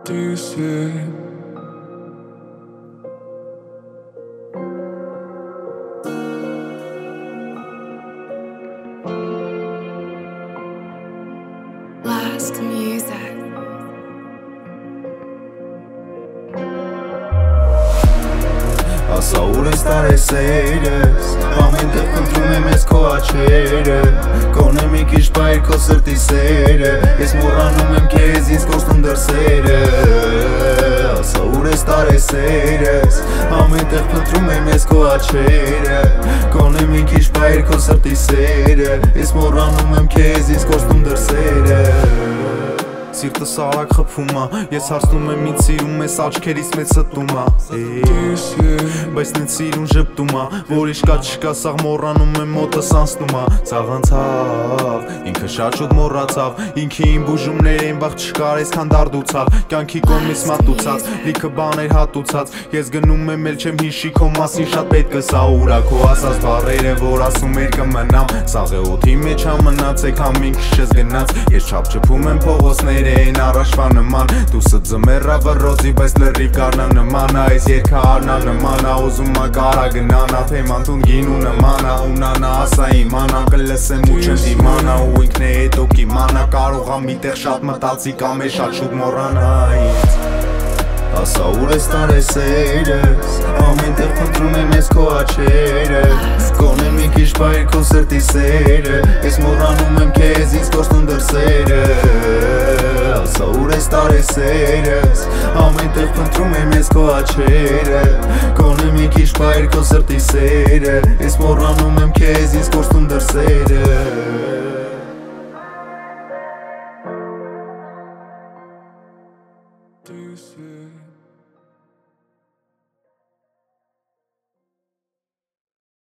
Do you see it? Last music. Ասա ուր ես տարես սերս Ամեն տեղ խնդրում եմ ես քո աչերը Կոնե մի քիչ բայր քո սրտի սերը Ես մոռանում եմ քեզ ինձ կորցնում դրսերը Ասա ուր ես տարես սերս Ամեն տեղ խնդրում եմ ես քո աչերը Կոնե մի քիչ բայր քո սրտի սերը Ես մոռանում եմ քեզ ինձ կորցնում դրսերը Սիրտս արագ խփում ա Ես հարցնում եմ ինձ սիրում ես աչքերից մեծ ստում ա Բայց նենց սիրուն ժպտում ա Որ իշկա չկա սաղ մոռանում եմ մոտս անցնում ա Սաղ անցավ Ինքը շատ շուտ մոռացավ Ինքի իմ բուժումներ են բաղ չկար այսքան դարդուցավ Կյանքի կողմից մատուցած Լիքը բաներ հատուցած Ես գնում եմ էլ չեմ հիշի քո մասին շատ պետք կսա ուրա Քո ասած բառերը որ ասում էր կմնամ Սաղ է օդի մեջ ամնացեք համին քշես գնաց Ես չափչփում եմ փողոցներ Են առաջվա նման Դուսը ձմեռա վռոծի բայց լրիվ կարնա նման Այս երկը արնա նման Ուզում ա կարա գնանա Թեման տուն գինու նման Ունանա ասա իմանա Կլսեմ ու չեմ դիմանա Ու ինքն է հետո կիմանա Կարող ա միտեղ շատ մտածի Կամ է շատ շուտ մոռանա ինձ Ասա ուր ես տարես սերս Ամեն տեղ խնդրում եմ ես քո աչերը Կոնե մի քիչ բայր քո սրտի սերը Ես մոռանում եմ քեզ ինձ կորցնում դրսերը Ասա ուր ես տարես սերս Ամեն տեղ խնդրում եմ ես քո աչերը Կոնե մի քիչ բայր քո սրտի սերը Ես մոռանում եմ քեզ ինձ կորցնում դրսերը Do you see it?